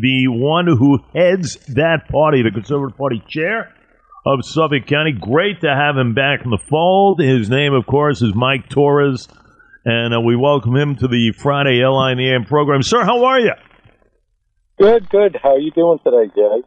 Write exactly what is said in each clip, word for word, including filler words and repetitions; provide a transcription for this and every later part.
the one who heads that party, the Conservative Party chair of Suffolk County. Great to have him back in the fold. His name, of course, is Mike Torres, and uh, we welcome him to the Friday L I N E M program. Sir, how are you? Good, good. How are you doing today, Jay?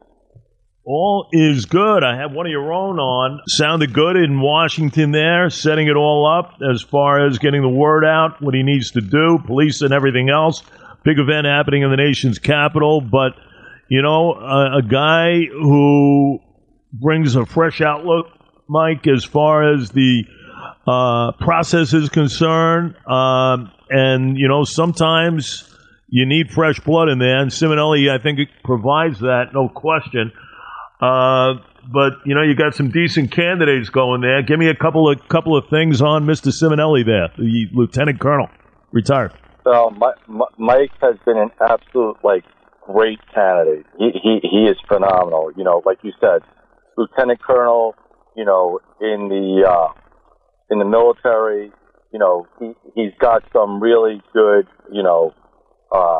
All is good. I have one of your own on. Sounded good in Washington there, setting it all up as far as getting the word out, what he needs to do, police and everything else. Big event happening in the nation's capital. But, you know, a, a guy who brings a fresh outlook, Mike, as far as the uh, process is concerned. Um, and, you know, sometimes you need fresh blood in there. And Simonelli, I think, it provides that, no question. Uh, but, you know, you got some decent candidates going there. Give me a couple of couple of things on Mister Simonelli there, the lieutenant colonel, retired. So Mike has been an absolute, like, great candidate. He, he, he is phenomenal. You know, like you said, lieutenant colonel, you know, in the, uh, in the military, you know, he, he's got some really good, you know, uh,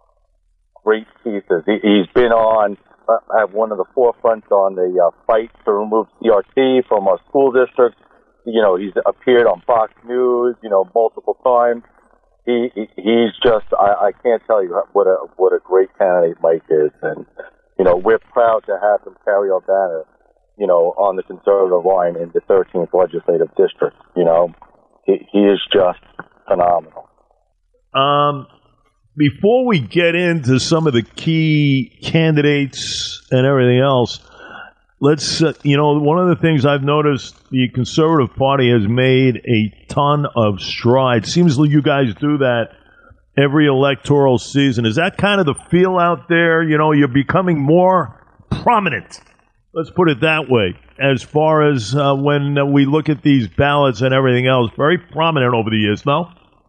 great pieces. He, he's been on, at one of the forefronts on the uh, fight to remove C R T from our school district. You know, he's appeared on Fox News, you know, multiple times. He, he he's just, I, I can't tell you what a what a great candidate Mike is, and you know, we're proud to have him carry our banner, you know, on the conservative line in the thirteenth legislative district. You know, he, he is just phenomenal. Um. Before we get into some of the key candidates and everything else, let's, uh, you know, one of the things I've noticed, the Conservative Party has made a ton of strides. Seems like you guys do that every electoral season. Is that kind of the feel out there? You know, you're becoming more prominent, let's put it that way, as far as uh, when uh, we look at these ballots and everything else. Very prominent over the years, no?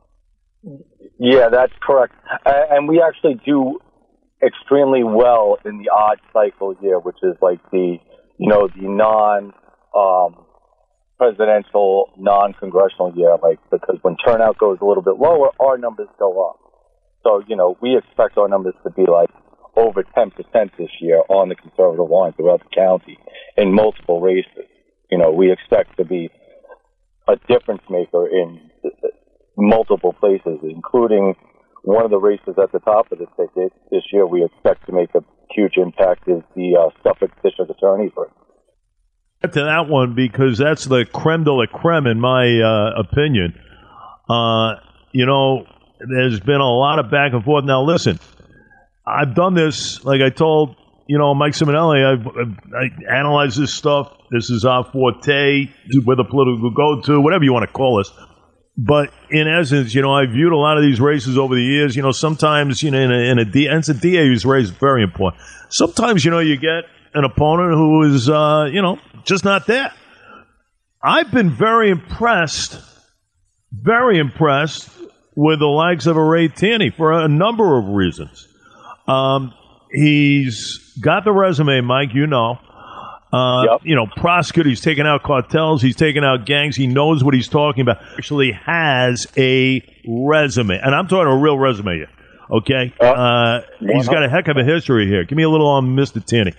Yeah, that's correct. And we actually do extremely well in the odd cycle year, which is like the, you know, the non, um, presidential, non-congressional year, like, because when turnout goes a little bit lower, our numbers go up. So, you know, we expect our numbers to be like over ten percent this year on the conservative line throughout the county in multiple races. You know, we expect to be a difference maker in multiple places, including one of the races at the top of the ticket this year. We expect to make a huge impact is the uh, Suffolk District Attorney race. Get to that one because that's the creme de la creme in my uh, opinion. Uh, you know, there's been a lot of back and forth. Now, listen, I've done this, like I told, you know, Mike Simonelli, I've, I've I analyze this stuff. This is our forte, where the political go to, whatever you want to call us. But in essence, you know, I viewed a lot of these races over the years. You know, sometimes, you know, in a, in a D, and it's a D A's race, very important. Sometimes, you know, you get an opponent who is, uh, you know, just not there. I've been very impressed, very impressed with the likes of a Ray Tierney for a number of reasons. Um, he's got the resume, Mike, you know. Uh, yep. You know, prosecutor, he's taken out cartels, he's taken out gangs, he knows what he's talking about. Actually has a resume. And I'm talking a real resume here, okay? Uh, uh, he's got a heck of a history here. Give me a little on Mister Tierney.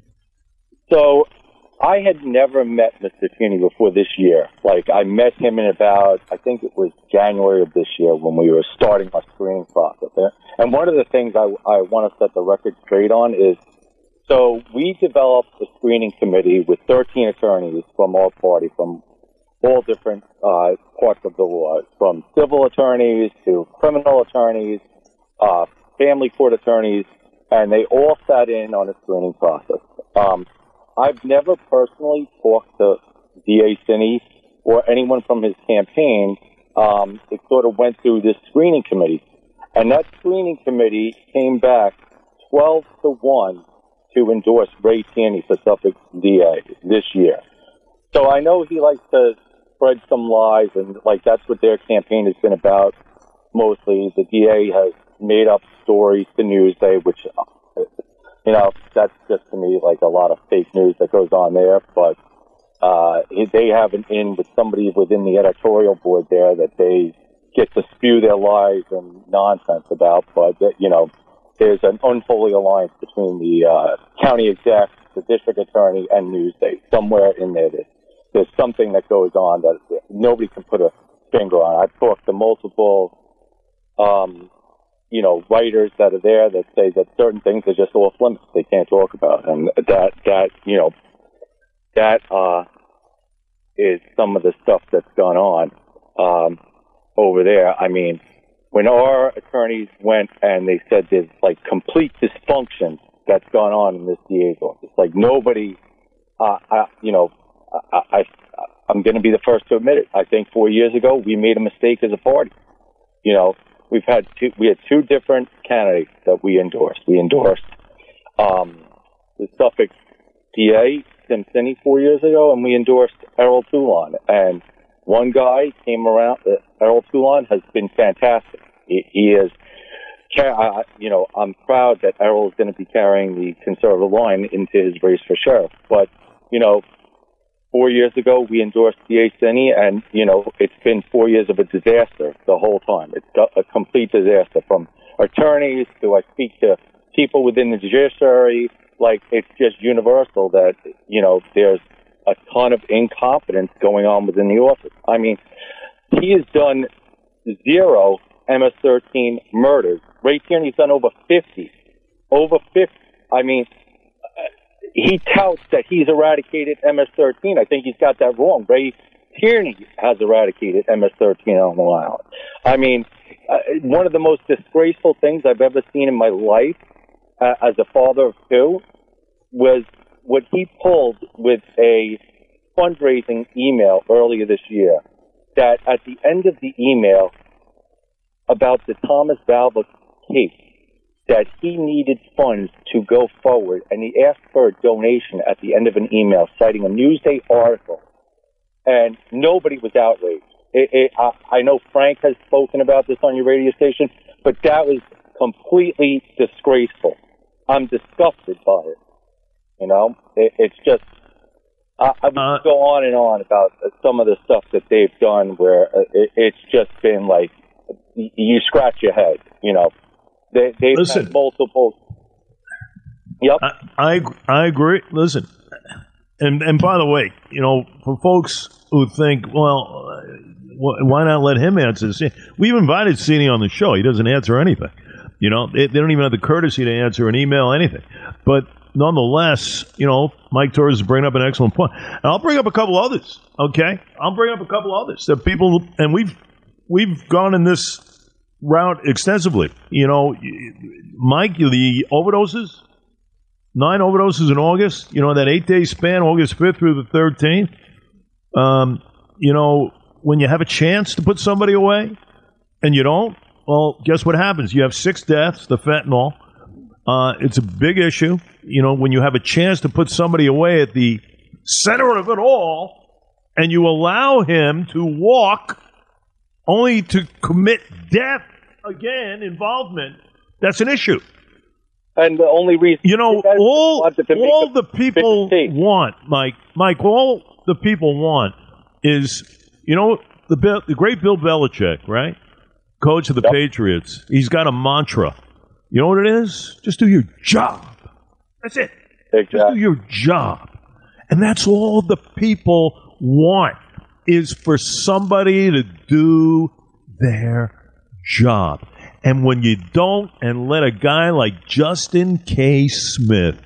So, I had never met Mister Tierney before this year. Like, I met him in about, I think it was January of this year when we were starting our screening process. And one of the things I, I want to set the record straight on is, so we developed a screening committee with thirteen attorneys from our party, from all different uh, parts of the law, from civil attorneys to criminal attorneys, uh, family court attorneys, and they all sat in on a screening process. Um, I've never personally talked to D A Cini or anyone from his campaign. Um, it sort of went through this screening committee, and that screening committee came back twelve to one to endorse Ray Tierney for Suffolk D A this year. So I know he likes to spread some lies, and like that's what their campaign has been about mostly. The D A has made up stories to Newsday, which, you know, that's just to me like a lot of fake news that goes on there. But uh, they have an in with somebody within the editorial board there that they get to spew their lies and nonsense about. But, you know, there's an unholy alliance between the uh, county exec, the district attorney, and Newsday. Somewhere in there, there's, there's something that goes on that nobody can put a finger on. I've talked to multiple, um, you know, writers that are there that say that certain things are just off limits. They can't talk about, and that that you know, that uh, is some of the stuff that's gone on um, over there. I mean, when our attorneys went and they said there's like complete dysfunction that's gone on in this D A's office, like nobody, uh, I, you know, I, I I'm going to be the first to admit it. I think four years ago we made a mistake as a party. You know, we've had two, we had two different candidates that we endorsed. We endorsed um, the Suffolk D A, Tim Finney, four years ago, and we endorsed Errol Toulon. And one guy came around. Uh, Errol Toulon has been fantastic. He, he is, uh, you know, I'm proud that Errol is going to be carrying the conservative line into his race for sheriff. But, you know, four years ago we endorsed D A Finney, and, you know, it's been four years of a disaster the whole time. It's a complete disaster, from attorneys to I speak to people within the judiciary. Like, it's just universal that, you know, there's a ton of incompetence going on within the office. I mean, he has done zero M S thirteen murders. Ray Tierney's done over fifty. Over fifty. I mean, he touts that he's eradicated M S thirteen. I think he's got that wrong. Ray Tierney has eradicated M S thirteen on Long Island. I mean, uh, one of the most disgraceful things I've ever seen in my life uh, as a father of two was what he pulled with a fundraising email earlier this year, that at the end of the email about the Thomas Valva case, that he needed funds to go forward, and he asked for a donation at the end of an email citing a Newsday article, and nobody was outraged. It, it, I, I know Frank has spoken about this on your radio station, but that was completely disgraceful. I'm disgusted by it. You know, it, it's just, I, I would uh, go on and on about some of the stuff that they've done where it, it's just been like, you scratch your head, you know. They, they've Listen, had multiple. Yep. I, I I agree. Listen, and and by the way, you know, for folks who think, well, why not let him answer this? We've invited Cini on the show. He doesn't answer anything. You know, they, they don't even have the courtesy to answer an email, anything. But nonetheless, you know, Mike Torres is bringing up an excellent point. And I'll bring up a couple others, okay? I'll bring up a couple others that people, and we've we've gone in this route extensively. You know, Mike, the overdoses, nine overdoses in August, you know, that eight-day span, August fifth through the thirteenth. Um, you know, when you have a chance to put somebody away and you don't, well, guess what happens? You have six deaths, the fentanyl. Uh, it's a big issue. You know, when you have a chance to put somebody away at the center of it all and you allow him to walk only to commit death again, involvement, that's an issue. And the only reason... You know, all, all the people want, Mike, Mike, all the people want is, you know, the, the great Bill Belichick, right? Coach of the yep. Patriots. He's got a mantra. You know what it is? Just do your job. That's it. Exactly. Just do your job. And that's all the people want, is for somebody to do their job. And when you don't, and let a guy like Justin K. Smith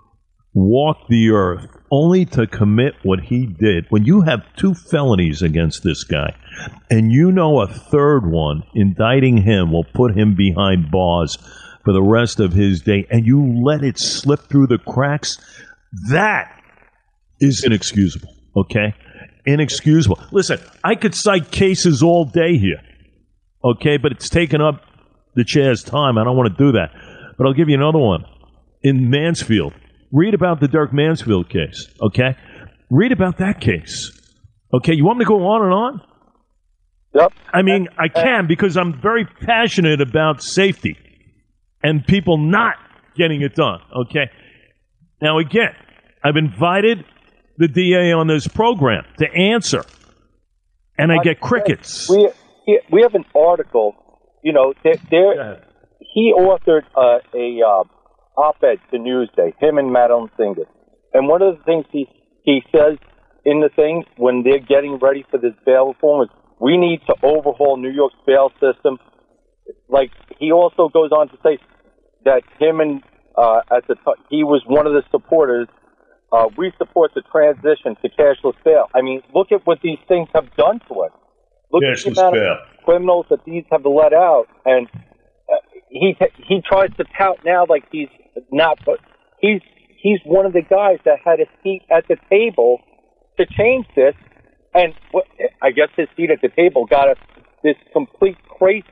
walk the earth only to commit what he did, when you have two felonies against this guy, and you know a third one, indicting him, will put him behind bars for the rest of his day, and you let it slip through the cracks, that is inexcusable, okay? Inexcusable. Listen, I could cite cases all day here, okay, but it's taken up the chair's time. I don't want to do that. But I'll give you another one. In Mansfield, read about the Dirk Mansfield case, okay? Read about that case, okay? You want me to go on and on? Yep. I mean, I can, because I'm very passionate about safety and people not getting it done, okay? Now, again, I've invited the D A on this program to answer, and I get crickets. We we have an article, you know, there, there he authored uh, a uh, op-ed to Newsday, him and Madeline Singer. And one of the things he, he says in the thing when they're getting ready for this bail reform is we need to overhaul New York's bail system. Like, he also goes on to say that him and uh, at the t- he was one of the supporters. Uh, we support the transition to cashless bail. I mean, look at what these things have done to us. Look Cashless at the amount bail. of criminals that these have let out, and uh, he he tries to tout now like he's not, but he's he's one of the guys that had a seat at the table to change this, and what, I guess his seat at the table got us this complete craziness.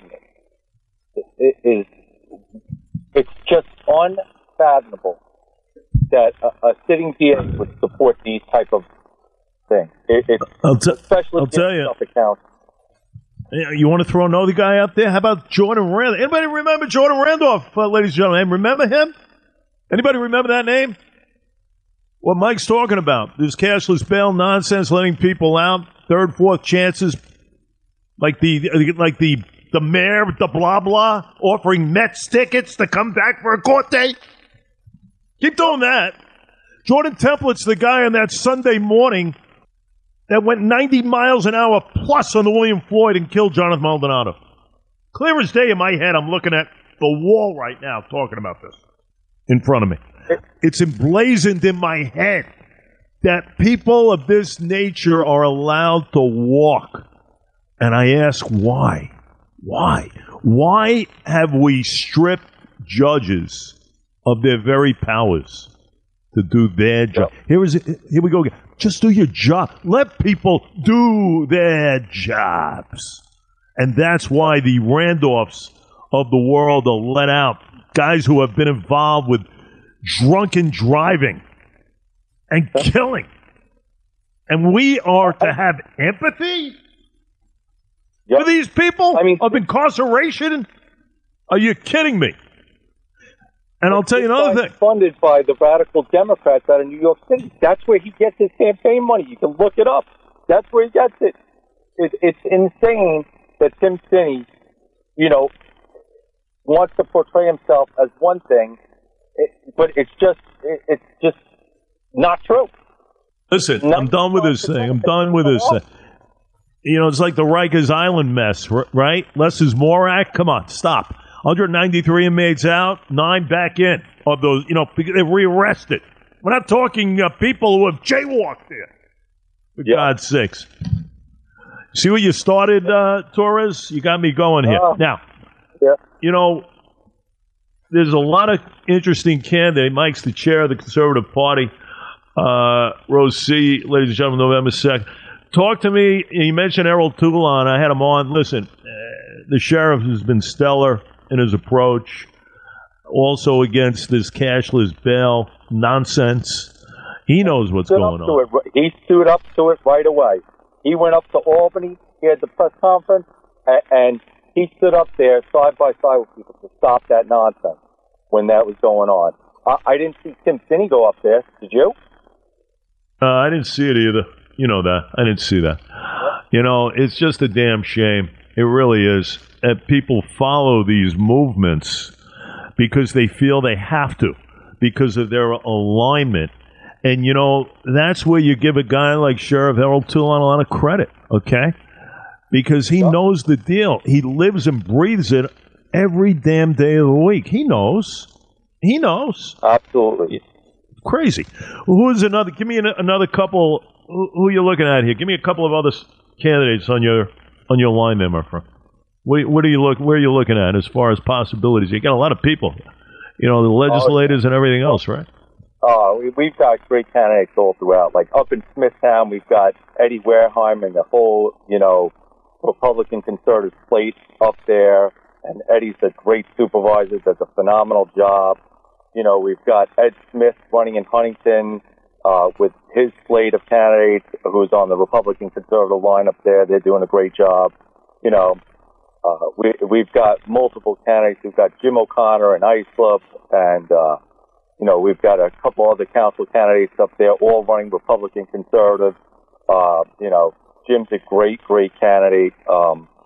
It is it's just unfathomable that a, a sitting D A would support these type of things. It, it's I'll, t- especially I'll tell you. Accounts. You want to throw another guy out there? How about Jordan Randolph? Anybody remember Jordan Randolph, uh, ladies and gentlemen? Remember him? Anybody remember that name? What Mike's talking about. This cashless bail nonsense, letting people out, third, fourth chances, like the like the the mayor with the blah blah, offering Mets tickets to come back for a court date. Keep doing that. Jordan Template's the guy on that Sunday morning that went ninety miles an hour plus on the William Floyd and killed Jonathan Maldonado. Clear as day in my head, I'm looking at the wall right now talking about this in front of me. It's emblazoned in my head that people of this nature are allowed to walk. And I ask why? Why? Why have we stripped judges of their very powers to do their job? Here is here we go again. Just do your job. Let people do their jobs. And that's why the Randolphs of the world are let out. Guys who have been involved with drunken driving and killing. And we are to have empathy Yep. for these people I mean, of incarceration? Are you kidding me? And I'll tell you another thing. Funded by the radical Democrats out of New York City. That's where he gets his campaign money. You can look it up. That's where he gets it. it it's insane that Tim Finney, you know, wants to portray himself as one thing, it, but it's just it, it's just not true. Listen, I'm done with this thing. I'm done with this thing. You know, it's like the Rikers Island mess, right? Less is more act. Come on, stop. one hundred ninety-three inmates out, nine back in of those, you know, they're rearrested. We're not talking uh, people who have jaywalked there. For yeah. God's sakes. See what you started, uh, Torres? You got me going here. Uh, now, yeah. you know, there's a lot of interesting candidates. Mike's the chair of the Conservative Party. Uh, Rose C., ladies and gentlemen, November second. Talk to me. You mentioned Errol Toulon. I had him on. Listen, uh, the sheriff has been stellar in his approach. Also against this cashless bail nonsense. He knows what's going on. It. He stood up to it right away. He went up to Albany. He had the press conference, and he stood up there side by side with people to stop that nonsense when that was going on. I, I didn't see Tim Finney go up there. Did you? Uh, I didn't see it either. You know that. I didn't see that. You know, it's just a damn shame. It really is. That people follow these movements because they feel they have to, because of their alignment. And, you know, that's where you give a guy like Sheriff Errol Toulon a lot of credit, okay? Because he knows the deal. He lives and breathes it every damn day of the week. He knows. He knows. Absolutely. Crazy. Who's another? Give me an, another couple. Who, who are you looking at here? Give me a couple of other candidates on your on your line there, my friend. What, what are you look? Where are you looking at as far as possibilities? You got a lot of people. You know, the legislators oh, yeah. and everything else, right? Oh, we, we've got great candidates all throughout. Like up in Smithtown, we've got Eddie Wareheim and the whole, you know, Republican conservative slate up there. And Eddie's a great supervisor, does a phenomenal job. You know, we've got Ed Smith running in Huntington uh, with his slate of candidates who's on the Republican conservative line up there. They're doing a great job. You know, uh, we, we've got multiple candidates. We've got Jim O'Connor and Islip, and, uh, you know, we've got a couple other council candidates up there, all running Republican conservative. Uh, you know, Jim's a great, great candidate. Um,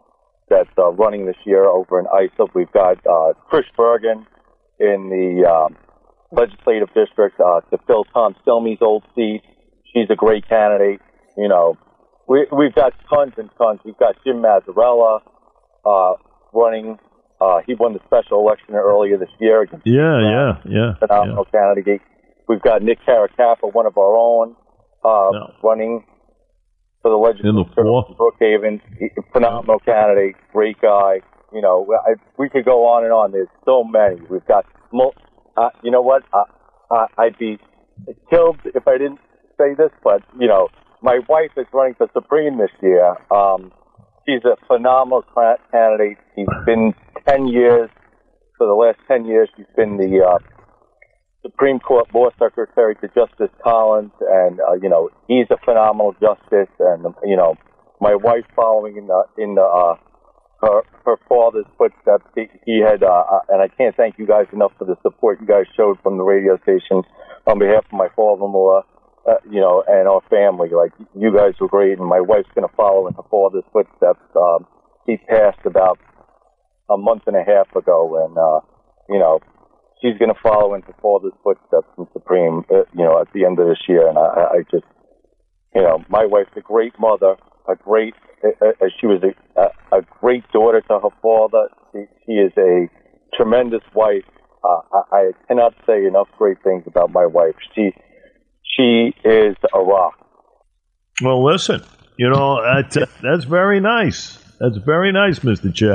that's uh, running this year over in Islip. We've got uh, Chris Bergen in the um, legislative district uh, to fill Tom Stilmey's old seat. She's a great candidate. You know, we, we've got tons and tons. We've got Jim Mazzarella uh, running. Uh, he won the special election earlier this year. Against, yeah, uh, yeah, yeah. Phenomenal yeah. candidate. We've got Nick Caracappa, one of our own, uh, no. running for the legislature in the fourth. in Brookhaven. He, phenomenal candidate, great guy. You know, I, we could go on and on. There's so many. We've got, uh, you know what? Uh, uh, I'd be killed if I didn't say this, but, you know, my wife is running for Supreme this year. Um, she's a phenomenal candidate. She's been ten years, for the last ten years, she's been the uh, Supreme Court Law Secretary to Justice Collins, and, uh, you know, he's a phenomenal justice, and, you know, my wife following in the, in the, uh, her, her father's footsteps. He, he had, uh, and I can't thank you guys enough for the support you guys showed from the radio station on behalf of my father-in-law. Uh, you know, and our family. Like, you guys were great, and my wife's going to follow in her father's footsteps. Um, he passed about a month and a half ago, and, uh, you know, she's going to follow in her father's footsteps in Supreme, uh, you know, at the end of this year. And I, I just, you know, my wife's a great mother, a great, uh, uh, she was a, a, a great daughter to her father. She, she is a tremendous wife. Uh, I, I cannot say enough great things about my wife. She, She is a rock. Well, listen, you know, that's, that's very nice. That's very nice, Mister Chair.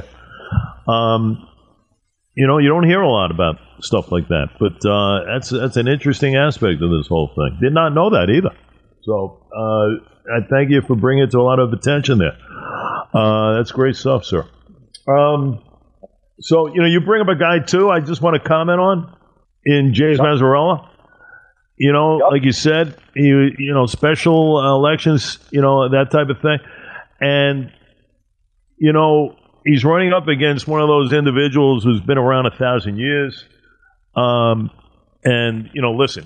Um, you know, you don't hear a lot about stuff like that, but uh, that's that's an interesting aspect of this whole thing. Did not know that either. So uh, I thank you for bringing it to a lot of attention there. Uh, that's great stuff, sir. Um, so, you know, you bring up a guy, too, I just want to comment on, in James Mazzarella. You know, yep. like you said, you you know, special uh, elections, you know, that type of thing. And, you know, he's running up against one of those individuals who's been around a thousand years. Um, and, you know, listen,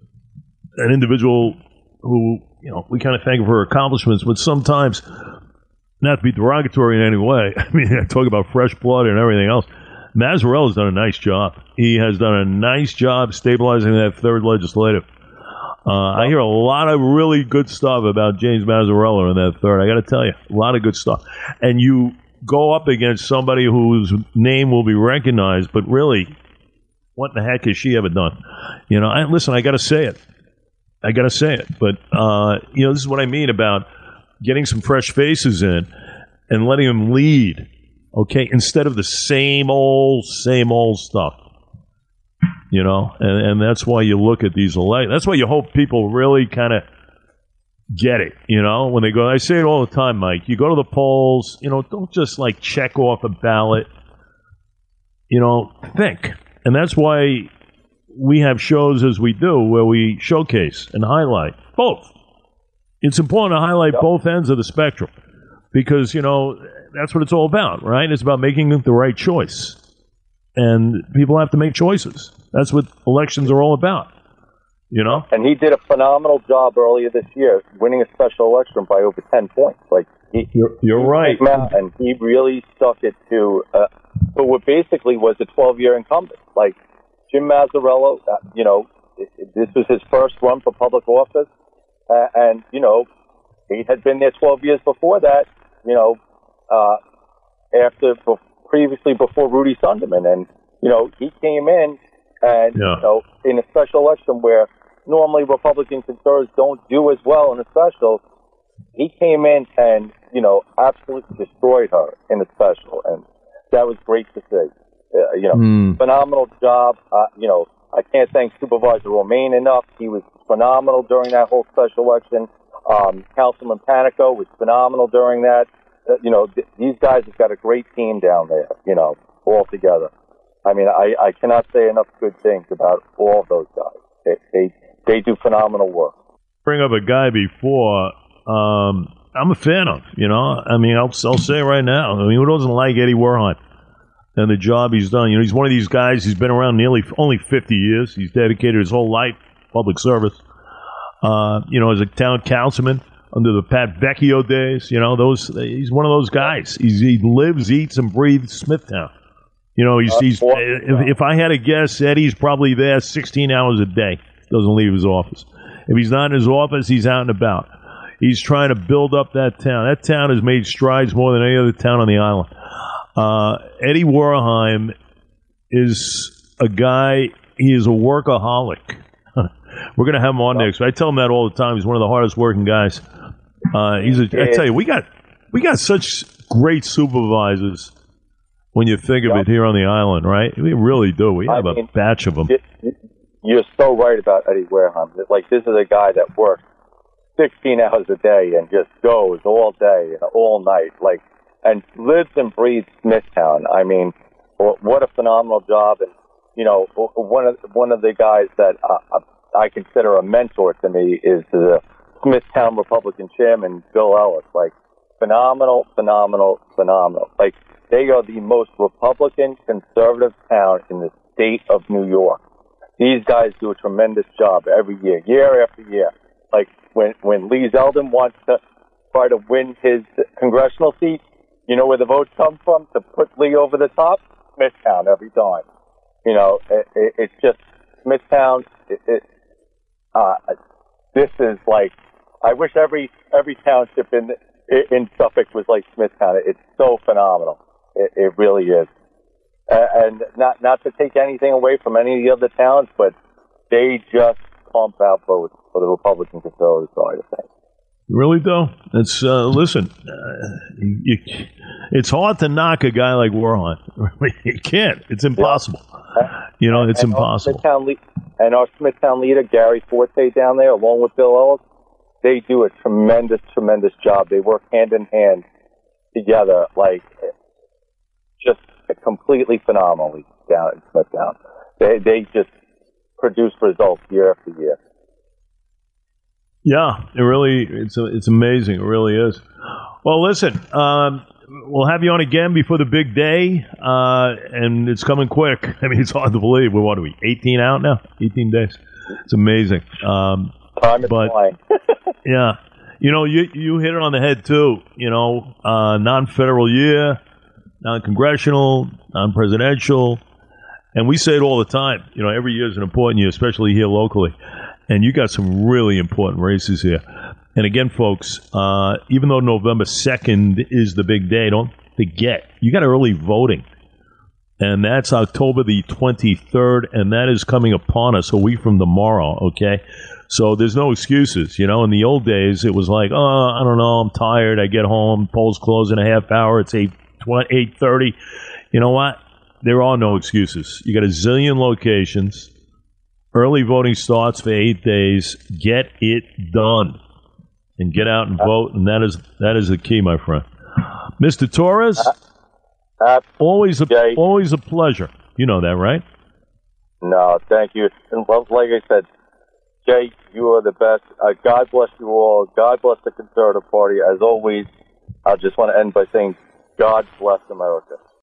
an individual who, you know, we kind of thank for her accomplishments, but sometimes, not to be derogatory in any way, I mean, I talk about fresh blood and everything else. Mazzarella's done a nice job. He has done a nice job stabilizing that third legislative. Uh, I hear a lot of really good stuff about James Mazzarella in that third. I got to tell you, a lot of good stuff. And you go up against somebody whose name will be recognized, but really, what in the heck has she ever done? You know, I, listen, I got to say it. I got to say it. But, uh, you know, this is what I mean about getting some fresh faces in and letting them lead. Okay, instead of the same old, same old stuff, you know, and, and that's why you look at these elections. That's why you hope people really kind of get it, you know, when they go. I say it all the time, Mike. You go to the polls, you know, don't just like check off a ballot. You know, think, and that's why we have shows as we do where we showcase and highlight both. It's important to highlight yep. both ends of the spectrum because you know. That's what it's all about, right? It's about making the right choice. And people have to make choices. That's what elections are all about, you know? And he did a phenomenal job earlier this year, winning a special election by over ten points. Like he, You're, you're he right. came out and he really stuck it to, uh, for what basically was a twelve-year incumbent. Like Jim Mazzarella, uh, you know, it, it, this was his first run for public office. Uh, and, you know, he had been there twelve years before that, you know, Uh, after previously before Rudy Sunderman, and you know he came in and yeah. you know in a special election where normally Republican conservatives don't do as well in a special, he came in and you know absolutely destroyed her in a special, and that was great to see. Uh, you know, mm. phenomenal job. Uh, you know, I can't thank Supervisor Romaine enough. He was phenomenal during that whole special election. Um, Councilman Panico was phenomenal during that. Uh, you know, th- these guys have got a great team down there, you know, all together. I mean, I, I cannot say enough good things about all of those guys. They, they, they do phenomenal work. Bring up a guy before, um, I'm a fan of, you know. I mean, I'll, I'll say it right now. I mean, who doesn't like Eddie Werheim and the job he's done? You know, he's one of these guys, he's been around nearly only fifty years. He's dedicated his whole life public service. Uh, you know, as a town councilman, under the Pat Vecchio days. You know, those he's one of those guys. He's, he lives, eats, and breathes Smithtown. You know, he's, he's if, if I had to guess, Eddie's probably there sixteen hours a day. Doesn't leave his office. If he's not in his office, he's out and about. He's trying to build up that town. That town has made strides more than any other town on the island. Uh, Eddie Wareheim is a guy, he is a workaholic. We're going to have him on next. I tell him that all the time. He's one of the hardest working guys. Uh, he's a, I tell you, we got we got such great supervisors when you think of it here on the island, right? We really do. We have I mean, a batch of them. You're so right about Eddie Wareheim. Like, this is a guy that works sixteen hours a day and just goes all day and all night, like, and lives and breathes Smithtown. I mean, what a phenomenal job. And, you know, one of, one of the guys that uh, I consider a mentor to me is the Smithtown Republican chairman, Bill Ellis. Like, phenomenal, phenomenal, phenomenal. Like, they are the most Republican conservative town in the state of New York. These guys do a tremendous job every year, year after year. Like, when, when Lee Zeldin wants to try to win his congressional seat, you know where the votes come from to put Lee over the top? Smithtown every time. You know, it, it, it's just Smithtown. It, it, uh, this is like, I wish every every township in in Suffolk was like Smithtown. It's so phenomenal. It, it really is. Uh, and not not to take anything away from any of the other towns, but they just pump out votes for the Republican conservative side of things. Really do. It's uh, listen. Uh, you, you, it's hard to knock a guy like Wareheim. You can't. It's impossible. Yeah. You know, it's and impossible. Our le- and our Smithtown leader, Gary Forte, down there, along with Bill Ellis, they do a tremendous, tremendous job. They work hand in hand together, like just completely phenomenally down in Smithtown. They they just produce results year after year. Yeah, it really it's it's amazing. It really is. Well, listen, um, we'll have you on again before the big day, uh, and it's coming quick. I mean, it's hard to believe. We're what are we? eighteen out now? eighteen days. It's amazing. Um, Time is but, flying. Yeah, you know, you you hit it on the head too. You know, uh, non-federal year, non-congressional, non-presidential, and we say it all the time. You know, every year is an important year, especially here locally. And you got some really important races here. And again, folks, uh, even though November second is the big day, don't forget, you got early voting. And that's October the twenty-third, and that is coming upon us a week from tomorrow, okay? So there's no excuses. You know, in the old days, it was like, oh, I don't know, I'm tired. I get home, polls close in a half hour. It's eight thirty. You know what? There are no excuses. You got a zillion locations. Early voting starts for eight days. Get it done and get out and vote, and that is that is the key, my friend. Mister Torres, uh, always a Jay, always a pleasure. You know that, right? No, thank you. And like I said, Jay, you are the best. Uh, God bless you all. God bless the Conservative Party. As always, I just want to end by saying, God bless America.